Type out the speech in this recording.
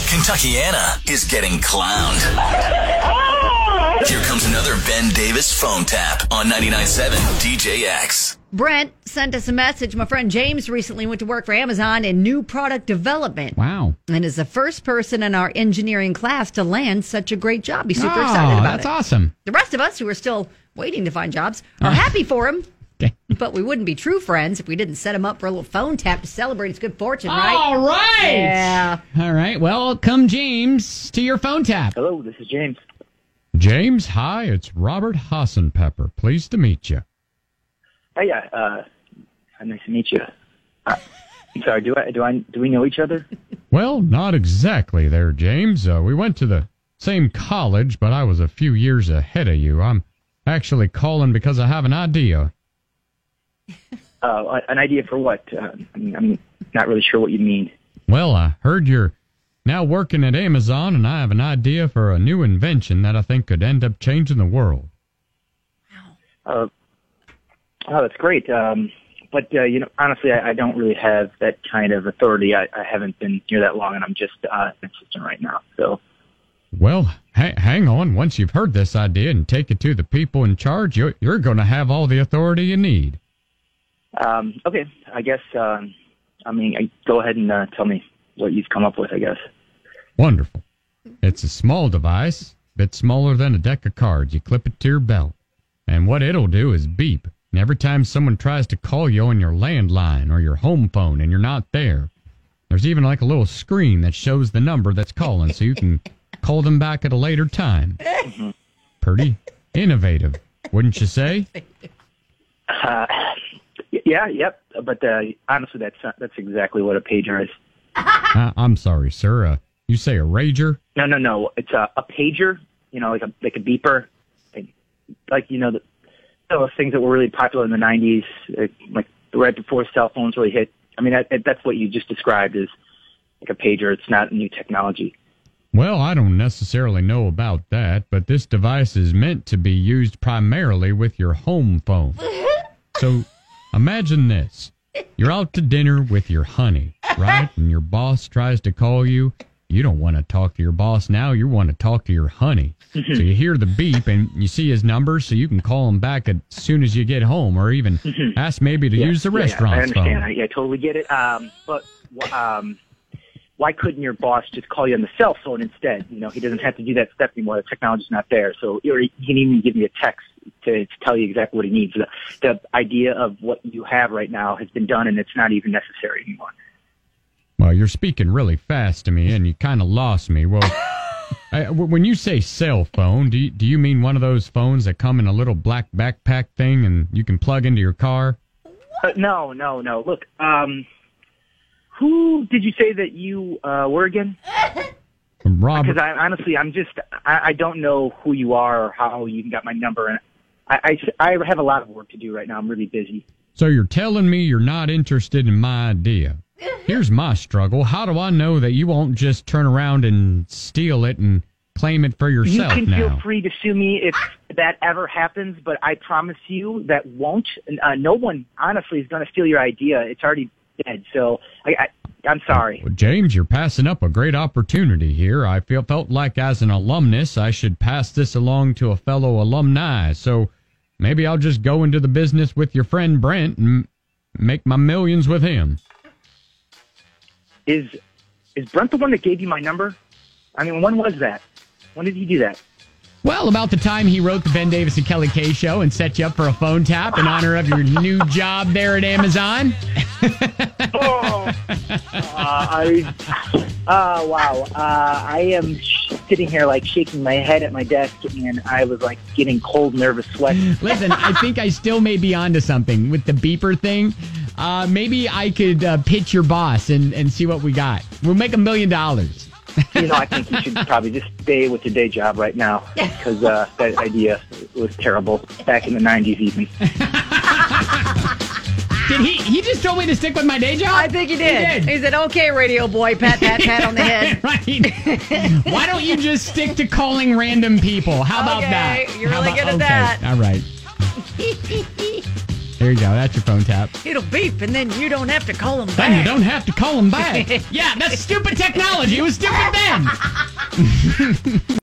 Kentuckiana is getting clowned. Here comes another Ben Davis phone tap on 99.7 DJX. Brent sent us a message. My friend James recently went to work for Amazon in new product development. Wow. And is the first person in our engineering class to land such a great job. He's super excited about that's it. That's awesome. The rest of us who are still waiting to find jobs are happy for him. Okay. But we wouldn't be true friends if we didn't set him up for a little phone tap to celebrate his good fortune, right? All right. Yeah. All right. Welcome, James, to your phone tap. Hello, this is James. James, hi. It's Robert Hassenpepper. Pleased to meet you. Oh yeah, nice to meet you. I'm sorry. Do we know each other? Well, not exactly there, James. We went to the same college, but I was a few years ahead of you. I'm actually calling because I have an idea. An idea for what? I'm not really sure what you mean. Well, I heard you're now working at Amazon, and I have an idea for a new invention that I think could end up changing the world. Oh, that's great. But honestly, I don't really have that kind of authority. I haven't been here that long, and I'm just an assistant right now. So, well, hang on. Once you've heard this idea and take it to the people in charge, you're going to have all the authority you need. Okay, I guess. Go ahead and tell me what you've come up with, I guess. Wonderful. It's a small device, a bit smaller than a deck of cards. You clip it to your belt, and what it'll do is beep. And every time someone tries to call you on your landline or your home phone and you're not there, there's even like a little screen that shows the number that's calling so you can call them back at a later time. Mm-hmm. Pretty innovative, wouldn't you say? Yeah, yep. But honestly, that's exactly what a pager is. I'm sorry, sir. You say a rager? No. It's a pager. Like a beeper. Those things that were really popular in the 90s, like right before cell phones really hit. I mean, that's what you just described as like a pager. It's not new technology. Well, I don't necessarily know about that, but this device is meant to be used primarily with your home phone. So imagine this. You're out to dinner with your honey, right? And your boss tries to call you. You don't want to talk to your boss now. You want to talk to your honey. So you hear the beep and you see his number so you can call him back as soon as you get home or even ask maybe to use the restaurant's phone. I understand. I totally get it. But why couldn't your boss just call you on the cell phone instead? He doesn't have to do that step anymore. The technology's not there. So he can even give me a text to tell you exactly what he needs. The idea of what you have right now has been done and it's not even necessary anymore. Well, you're speaking really fast to me, and you kind of lost me. Well, when you say cell phone, do you mean one of those phones that come in a little black backpack thing and you can plug into your car? No. Look, who did you say that you were again? Robert. Because I don't know who you are or how you got my number, and I have a lot of work to do right now. I'm really busy. So you're telling me you're not interested in my idea? Here's my struggle. How do I know that you won't just turn around and steal it and claim it for yourself now? You can feel free to sue me if that ever happens, but I promise you that won't. No one, honestly, is going to steal your idea. It's already dead, so I'm sorry. Well, James, you're passing up a great opportunity here. I felt like as an alumnus, I should pass this along to a fellow alumni. So maybe I'll just go into the business with your friend Brent and make my millions with him. Is Brent the one that gave you my number? I mean, when was that? When did he do that? Well, about the time he wrote the Ben Davis and Kelly K Show and set you up for a phone tap in honor of your new job there at Amazon. Wow. I am sitting here like shaking my head at my desk, and I was like getting cold, nervous sweat. Listen, I think I still may be onto something with the beeper thing. Maybe I could pitch your boss and see what we got. We'll make $1 million. I think you should probably just stay with your day job right now because that idea was terrible back in the 90s even. Did he just told me to stick with my day job? I think he did. He said, okay, radio boy, pat on the head. Right. Why don't you just stick to calling random people? How about that? You're really good at that. All right. There you go. That's your phone tap. It'll beep, and then you don't have to call him back. Then you don't have to call him back. Yeah, that's stupid technology. It was stupid then. again.